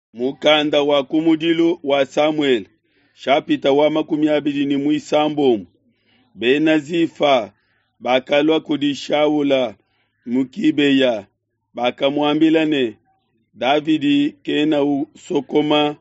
Mukanda wa kumudilu wa Samuel. Shapita wa makumi abiri ni mwisambo. Benazifa bakalwa kudishaula mukibeya. Bakamwambilane Davidi kena usokoma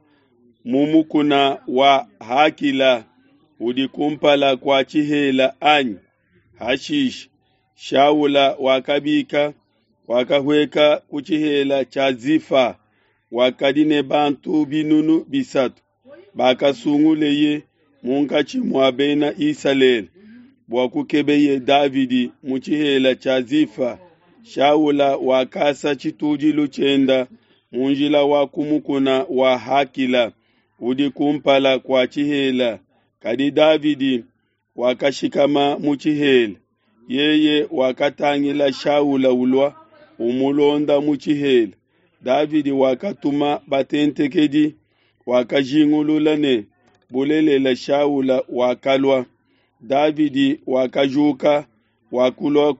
mumukuna wa hakila udikumpala kwa chihela anyi. Hashish Shaula wakabika wakahweka kuchihela cha Zifa wakadine bantu binunu bisatu bakasunguleye munkachi mwabena Israeli bwakukebeye Davidi muchihela cha Zifa. Shaula wakasa chitujilu chenda munjila wakumukuna wa hakila udikumpala kwa chihela kadi Davidi wakashikama muchihela yeye wakatangila Shaula ulwa umulonda muchihela. Davidi wakatuma batentekedi wakajingululane bulelela Shaula wakalwa. Davidi wakajuka wakulwa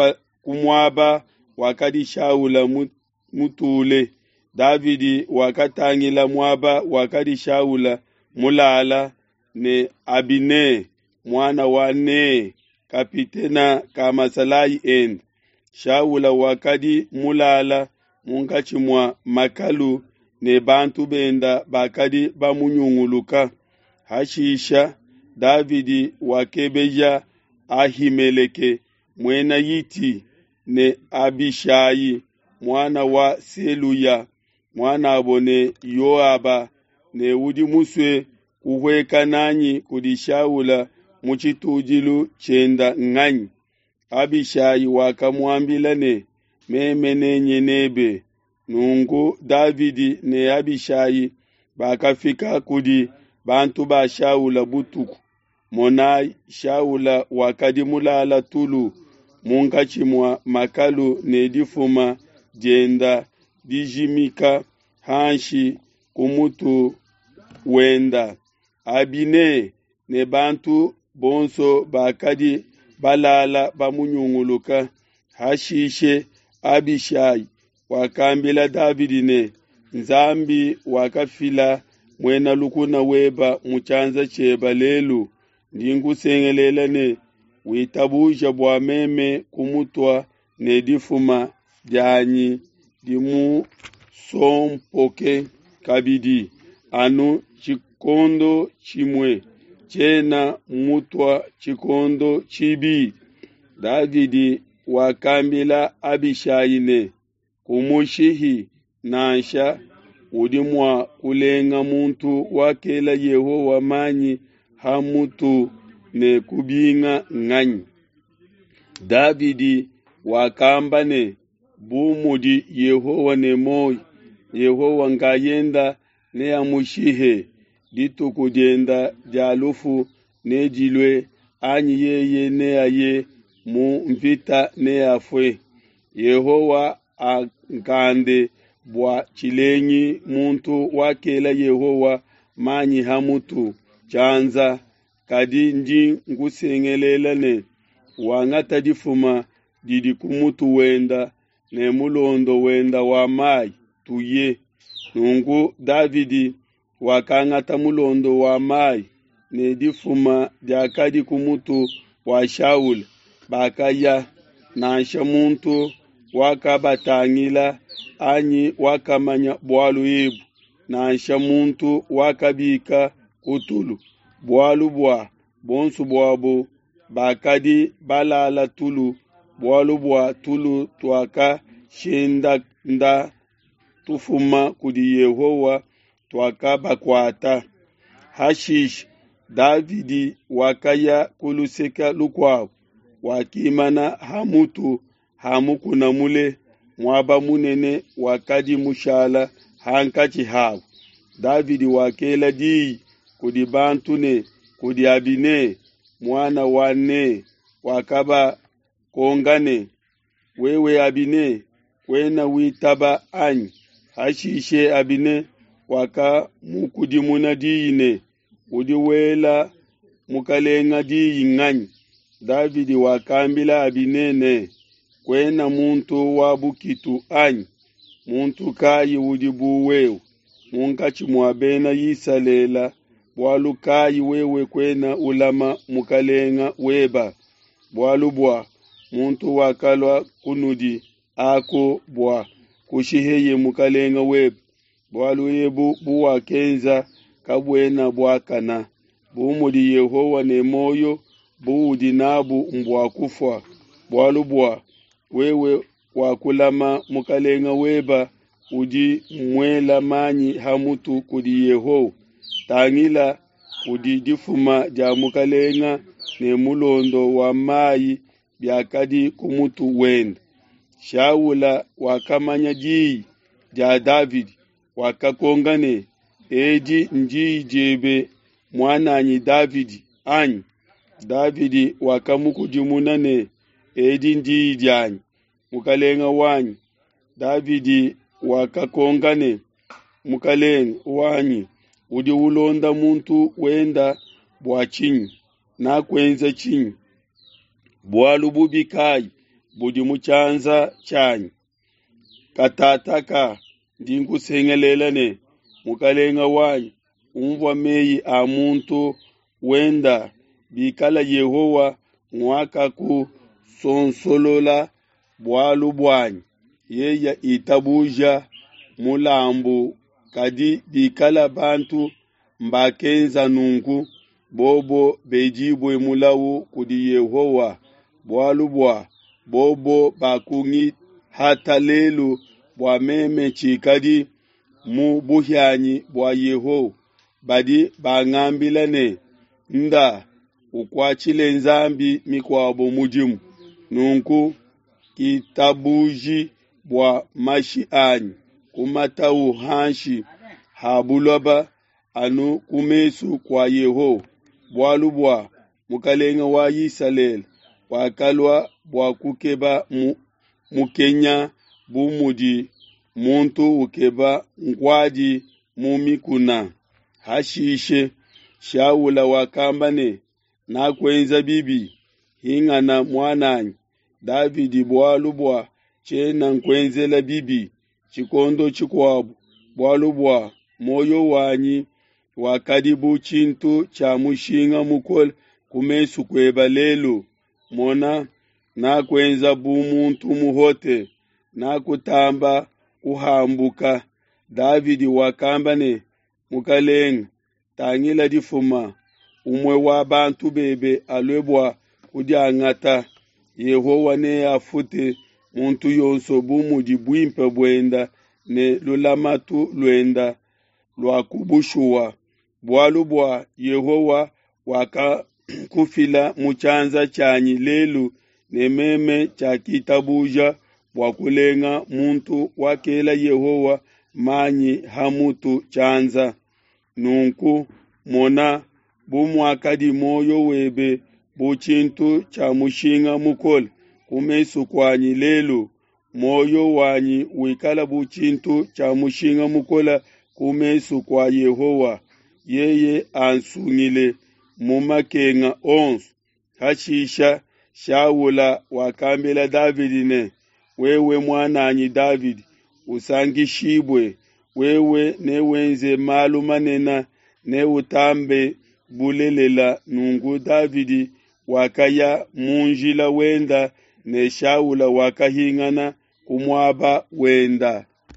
kumwaba wakadi Shaula mutule. Davidi wakatangila mwaba wakadi Shaula mulala ne Abine mwana wa Ne kapitena kamasalai end. Shaula wakadi mulala munkachi mwa makalu ne bantu benda bakadi bamunyunguluka. Hashisha Davidi wakebeja Ahimeleke mwena Yiti ne Abishai mwana wa Seluya mwana abone Yoaba ne udi muswe kuhweka nanyi kudi Shaula muchitujilu chenda ng'anyi. Abishai wakamwambilane meme nenye nebe nungu Davidi ne Abishai bakafika kudi bantu ba Shaula butuku. Monai Shaula wakadi mulala tulu munkachi mwa makalu ne difuma jenda dijimika hanshi kumutu wenda. Abine ne bantu bonso bakadi balala bamunyunguluka. Hashishe Abishai wakambila Davidi ne nzambi wakafila mwena lukuna weba muchanza cheba lelu ndingusengelelane witabuja bwa meme kumutwa ne difuma janyi dimu sompoke kabidi anu chikondo chimwe chena mutwa chikondo chibi. Davidi wakambila Abishai ne kumushihi nansha udimwa kulenga muntu wakela Yehowa manyi hamutu ne kubinga ng'anyi. Davidi wakambane bumudi Yehowa ne moyi Yehowa ngayenda ne amushihe dituku jenda jalufu ne jilwe anyi yeye ne aye mu mvita ne afwe. Yehowa ankande bwa chilenyi muntu wakela Yehowa manyi hamutu chanza kadi nji ngusengelelane wangata difuma didi kumutu wenda ne mulondo wenda wa mai tuye. Nungu Davidi wakangata mulondo wa mai ne difuma jakadi kumutu wa Shaula bakaya nansha muntu wakabatangila anyi wakamanya bwalu ibu nansha muntu wakabika kutulu bwalu bwa bonsu bwabo bakadi balala tulu bwalu bwa tulu twaka shenda nda tufuma kudi Yehowa twaka bakwata. Hashish Davidi wakaya kuluseka lukwawo wakimana hamutu hamukuna mule mwaba munene wakadi mushala hankachi hawo. Davidi wakela dii kudi bantu ne kudi Abine mwana wa Ne wakaba kongane wewe Abine kwena witaba anyi. Hashishe Abine waka mukudi munadine kudi wela mukalenga dii ng'anyi. Davidi wakambila Abine ne kwena muntu wabukitu anyi muntu kayi udibu wewe munkachi mwabena yisalela bwalukayi wewe kwena ulama mukalenga weba bwalubwa muntu wakalwa kunudi ako bwa kushiheye mukalenga weba bwaluyebu buwakenza kabwena bwakana bumudi Yehowa ne moyo buudi nabu mbwakufwa bwalubwa wewe wakulama mukalenga weba udi mwela manyi hamutu kudi Yehowa tangila udi difuma ja mukalenga ne mulondo wa mayi byakadi kumutu wenda Shaula wakamanya jii ja David wakakongane eji njii jebe mwananyi David anyi David wakamukujimunane eji njii janyi mukalenga wanyi David wakakongane mukalenga wanyi udi ulonda muntu wenda bwachinyi na kwenza chinyi bwalububikayi budi muchanza chanyi katataka ndinkusengelelane mukalenga wanyi umva meyi a muntu wenda bikala Yehowa mwaka ku sonsolola bwalu bwanyi yeya itabuja mulambu kadi bikala bantu mbakenza nungu bobo bejibwe mulawu kudi Yehowa bwalu bwa bobo bakungi hata lelu bwa meme chikadi mu buhyanyi bwa Yehowa badi bangambilane nda ukwachile nzambi mikwabo mujimu nunku kitabuji bwa mashi anyi kumatawu hanshi habuloba anu kumesu kwa Yehowa bwalu bwa mukalenga wa Yisalela wakalwa bwa kukeba mukenya bumudi muntu ukeba ngwaji mumikuna hashishe Shaula wakambane na kwenza bibi hingana mwananyi David bwalu bwa chena nkwenzela bibi chikondo chikwabu bwalu bwa moyo wanyi wakadibu chintu cha mushinga mukola kumesu kweba lelo mona na kwenza bumuntu muhote na kutamba kuhambuka David wakambane mukalenga tangila difuma umwe wa bantu bebe alwebwa kudiangata Yehowa ne afute muntu yonso bumudi bwimpe bwenda ne lulamatu lwenda lwakubushuwa bwalu bwa Yehowa waka kufila muchanza chanyi lelu ne meme cha kitabuja bwakulenga muntu wakela Yehowa manyi hamutu chanza nunku mona bumwakadi moyo webe buchintu cha mushinga mukola kumesu kwanyi lelu moyo wanyi wikala buchintu cha mushinga mukola kumesu kwa Yehowa yeye ansungile mumakenga onsu hashisha Shaula wakambela Davidine wewe mwananyi David usangishibwe wewe newenze malu manena ne utambe bulelela nungu David wakaya munjila wenda ne Shaula wakahingana kumwaba wenda